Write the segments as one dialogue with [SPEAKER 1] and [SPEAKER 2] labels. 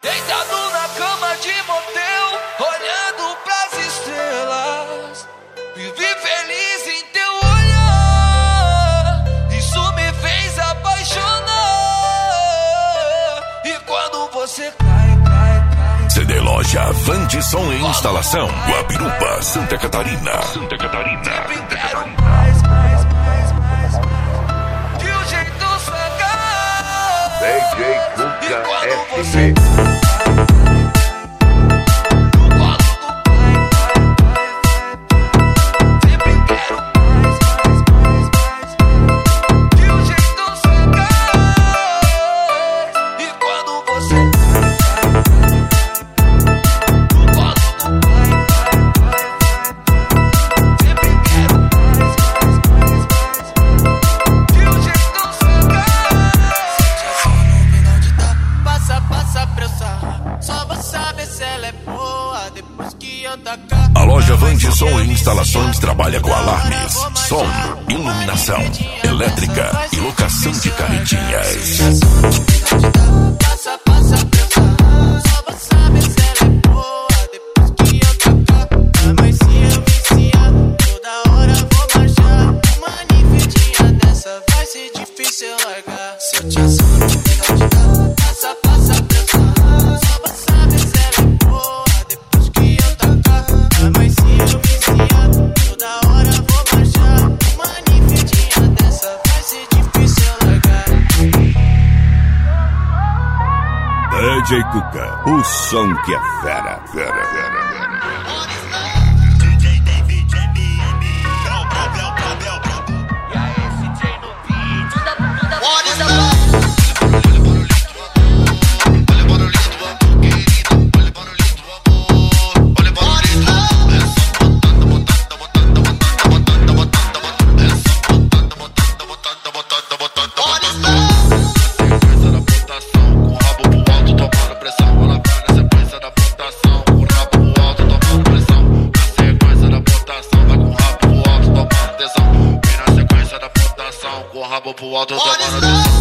[SPEAKER 1] Deitado na cama de motel, olhando pras estrelas, vivi feliz em teu olhar, isso me fez apaixonar. E quando você cai,
[SPEAKER 2] CD Loja Vandisson e Instalação, Guapirupa, Santa Catarina.
[SPEAKER 1] sempre quero mais. Que o jeito sagaz.
[SPEAKER 3] DJ Cuca SP.
[SPEAKER 2] A loja Vandisson e Instalações trabalha com alarmes, som, iluminação, elétrica e locação de carretinhas.
[SPEAKER 3] DJ Cuca, o som que é fera.
[SPEAKER 4] Com o rabo pro alto, tomando atenção.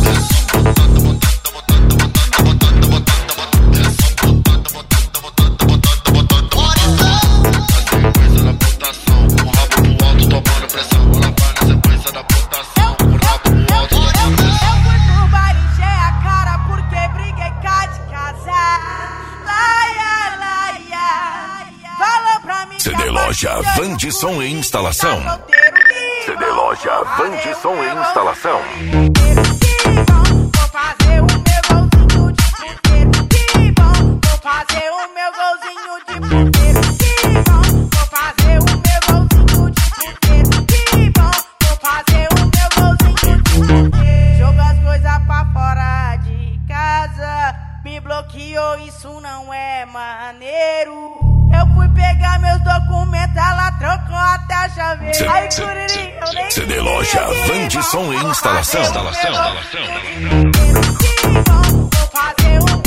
[SPEAKER 2] CD Loja Vandisson e Instalação. CD Loja Vandisson e Instalação.
[SPEAKER 5] Vou fazer o meu golzinho de puteiro. Que bom, vou fazer o meu golzinho de puteiro. Que bom, vou fazer o meu golzinho de puteiro. Que bom, vou fazer o meu golzinho de puteiro. Joga as coisas pra fora de casa, me bloqueou, isso não é maneiro. Eu fui pegar meus documentos, ela trocou até a chave. Ai, curirim, eu nem
[SPEAKER 2] CD Loja Vandisson e Instalação.
[SPEAKER 5] Que bom, vou fazer o